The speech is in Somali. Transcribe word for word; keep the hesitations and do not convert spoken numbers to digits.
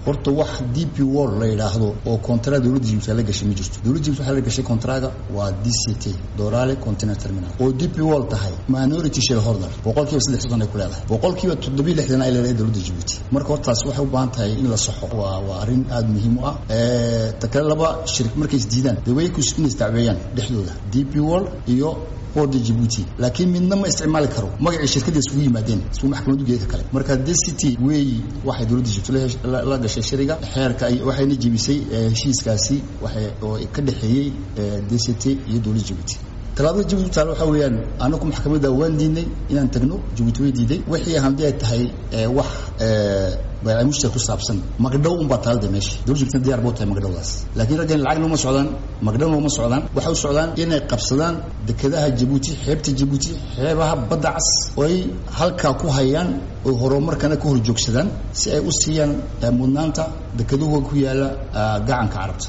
horta wax D P World la yiraahdo oo contract dawladda Djibouti la gashay ma jirto dawladda Djibouti waxa la gashay contract waa D C T Dorale Container Terminal oo D P World tahay minority shareholder boqolkiiba saddex iyo soddon ay ku leedahay boqolkiiba toddoba iyo lixdan ay leedahay dawladda Djibouti marka hortaas waxay u baahan tahay in la saxo waa waa arin aad muhiim u ah ee takala laba shirkad markay isdiidaan way ku isku isticmaalayaan dhexdooda D P World iyo Port Djibouti laakiin midna ma isticmaali karo magaca shirkadda isugu yimaadeen isku maxkamadu geeyay kale marka D C T way waxay dawladda Djibouti la gashay shariga xeerka ay waxayna jibisay heshiiskaasi waxay oo ka dhaxeeyay D C T iyo dawladda Djibouti talaabada Djibouti taal waxa weeyaan anagu maxkamadda waan diinay inaan tagno Djibouti way diiday wixii hadii ay tahay wax baa mushtaku saabsan magdhow un batalda meeshi dawladda diyaar buu tahay magdhowdaas laakiin raggan lacag uma socdaan magdhow uma socdaan waxa u socdaan inay qabsadaan dekedaha Djibouti xeebta Djibouti xeebaha badda cas oo ay halka ku hayaan oo horumarkana ku horjoogsadaan si ay u siiyaan mudnaanta dekeduhu ku yaala gacanka Carabta